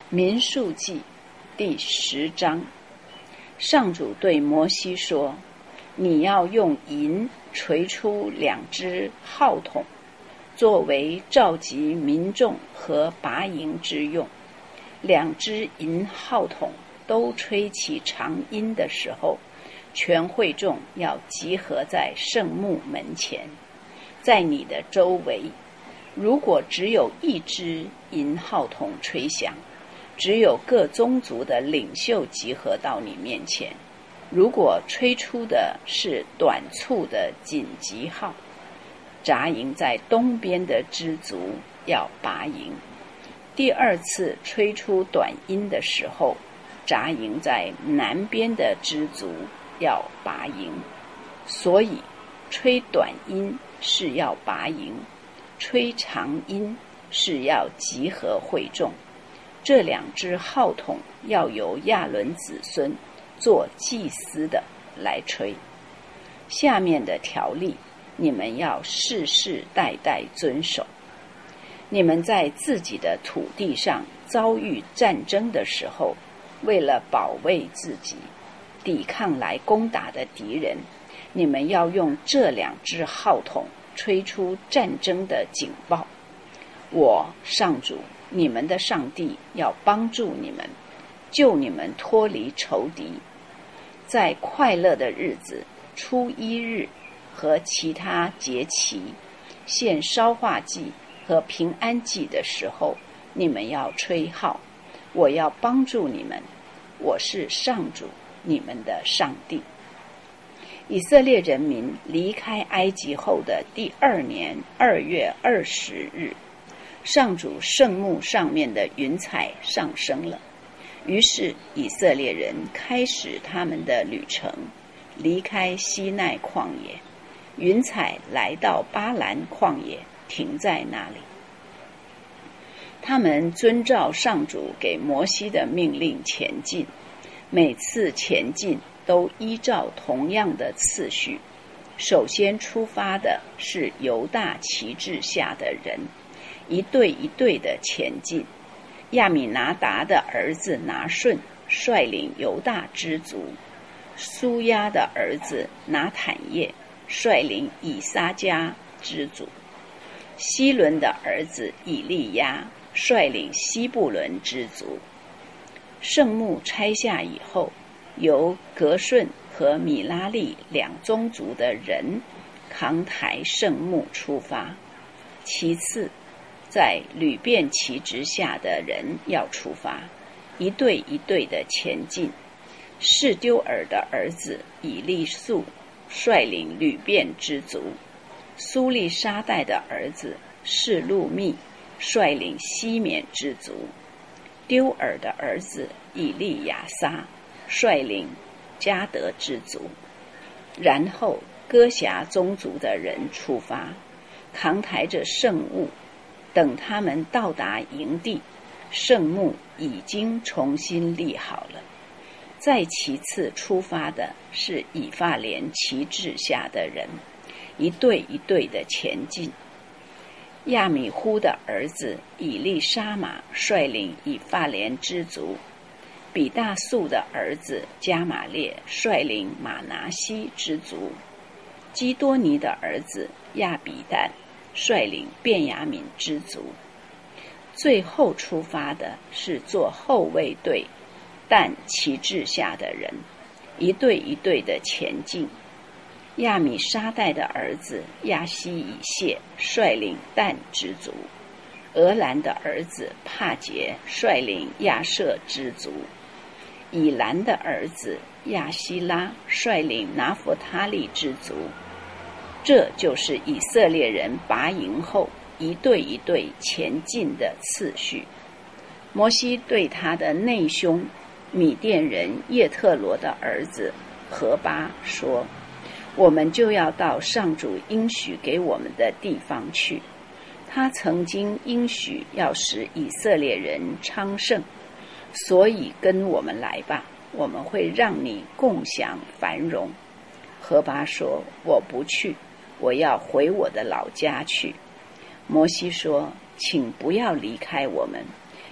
民数记第10章，上主对摩西说：你要用银锤出2只号筒，作为召集民众和拔营之用。2只银号筒都吹起长音的时候，全会众要集合在圣幕门前，在你的周围。如果只有1只银号筒吹响，只有各宗族的领袖集合到你面前。如果吹出的是短促的紧急号，扎营在东边的支族要拔营。第2次吹出短音的时候，扎营在南边的支族要拔营。所以吹短音是要拔营，吹长音是要集合会众。这2只号筒要由亚伦子孙做祭司的来吹。下面的条例你们要世世代代遵守。你们在自己的土地上遭遇战争的时候，为了保卫自己，抵抗来攻打的敌人，你们要用这2只号筒吹出战争的警报。我上主你们的上帝要帮助你们，救你们脱离仇敌。在快乐的日子、初1日和其他节期，献烧化祭和平安祭的时候，你们要吹号。我要帮助你们，我是上主你们的上帝。以色列人民离开埃及后的第2年2月20日，上主圣幕上面的云彩上升了，于是以色列人开始他们的旅程，离开西奈旷野。云彩来到巴兰旷野，停在那里。他们遵照上主给摩西的命令前进，每次前进都依照同样的次序。首先出发的是犹大旗帜下的人，一队一队的前进。亚米拿达的儿子拿顺率领犹大支族，苏亚的儿子拿坦叶率领以撒迦支族，希伦的儿子以利亚率领西布伦支族。圣幕拆下以后，由革顺和米拉利2宗族的人扛抬圣幕出发。其次，在吕便旗帜下的人要出发，一队一队的前进。示丢尔的儿子以利素率领吕便支族，苏利沙代的儿子示路密率领西缅支族，丢尔的儿子以利亚撒率领迦得支族。然后哥辖宗族的人出发，扛抬着圣物。等他们到达营地，圣幕已经重新立好了。再其次出发的是以法莲旗帜下的人，一队一队的前进。亚米忽的儿子以利沙玛率领以法莲支族，比大素的儿子加玛列率领马拿西支族，基多尼的儿子亚比旦率领便雅悯支族。最后出发的是做后卫队但旗帜下的人，一队一队的前进。亚米沙代的儿子亚希以谢率领但支族，俄兰的儿子帕杰率领亚舍支族，以兰的儿子亚希拉率领拿弗他利支族。这就是以色列人拔营后一队一队前进的次序。摩西对他的内兄米甸人叶特罗的儿子何巴说：我们就要到上主应许给我们的地方去。他曾经应许要使以色列人昌盛，所以跟我们来吧，我们会让你共享繁荣。何巴说：我不去，我要回我的老家去。摩西说：请不要离开我们，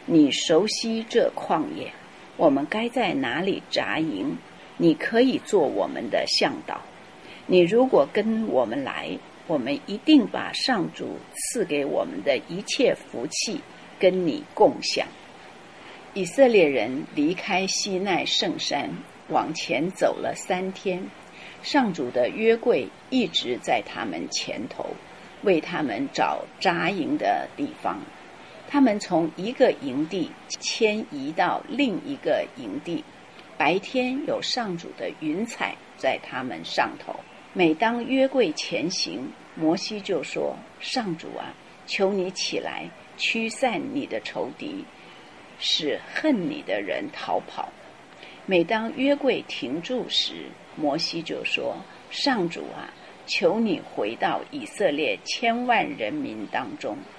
你熟悉这旷野，我们该在哪里扎营？你可以做我们的向导。你如果跟我们来，我们一定把上主赐给我们的一切福气跟你共享。以色列人离开西奈圣山，往前走了3天，上主的约柜一直在他们前头，为他们找扎营的地方。他们从一个营地迁移到另一个营地，白天有上主的云彩在他们上头。每当约柜前行，摩西就说：上主啊，求你起来，驱散你的仇敌，使恨你的人逃跑。每当约柜停住时，摩西就说：上主啊，求你回到以色列千万人民当中，